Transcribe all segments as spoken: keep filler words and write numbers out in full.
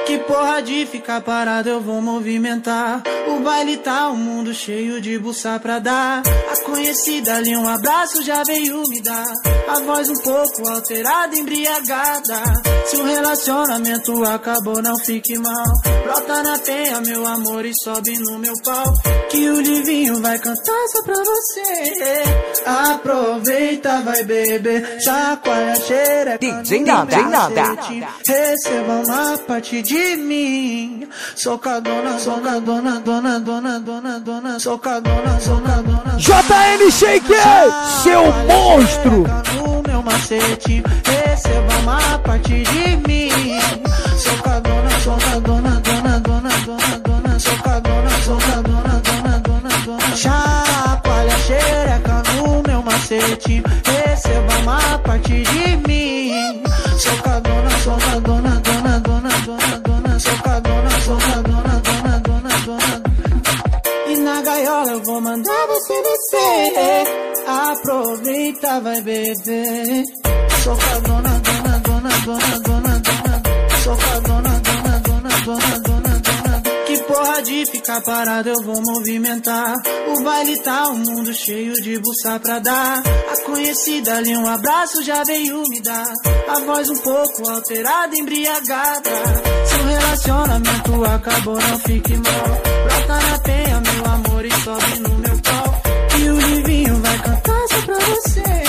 Que porra de ficar parado, eu vou movimentar. O baile tá um mundo cheio de buçá pra dar. A conhecida ali um abraço já veio me dar. A voz um pouco alterada, embriagada. Se o relacionamento acabou, não fique mal. Brota na penha, meu amor, e sobe no meu pau. Que o Livinho vai cantar só pra você. Aproveita, vai beber, chacoalha, cheira. D J Nanda, Nanda. Receba uma parte de mim. Socadona, socadona, dona, dona, dona, dona, socadona, socadona. J M Shake, seu monstro. No meu macete, receba uma parte de mim. Socadona, socadona, dona, dona, dona, dona, socadona, socadona, dona, dona, dona. Chacoalha, xereca no meu macete, receba uma parte de mim. Socadona, socadona, dona, dona, dona, dona, socadona, socadona, dona, dona, dona. E na gaiola eu vou mandar você descer. Aproveita, vai beber. Socadona, dona, dona, dona, dona, dona. Socadona, dona, dona, dona, dona, dona. Que porra de ficar parado, eu vou movimentar. O baile tá um mundo cheio de buçá pra dar. A conhecida ali um abraço já veio me dar. A voz um pouco alterada, embriagada. Se o relacionamento acabou, não fique mal. Brota na penha, meu amor, e sobe no meu pau. E o Livinho vai cantar só pra você.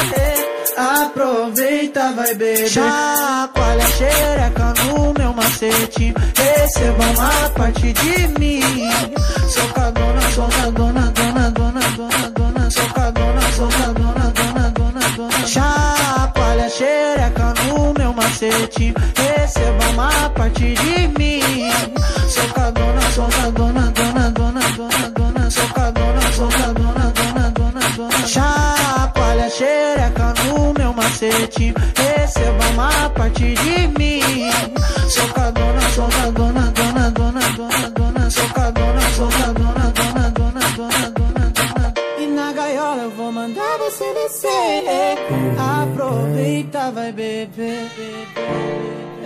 Aproveita, vai beber, chacoalha, xereca no meu macete, receba uma parte de mim. Socadona, socadona, dona, dona, dona, dona, socadona, socadona, dona, dona, dona. Chacoalha, xereca no meu macete, receba uma parte de mim. Socadona, socadona, dona, dona, dona, dona, socadona, socadona, dona, dona, dona. Chacoalha, xereca no meu macete, receba uma parte de mim. Socadona, socadona, dona, dona, dona, dona, socadona, socadona, dona, dona, dona, dona, dona. E na gaiola eu vou mandar você descer. Aproveita, vai beber, beber.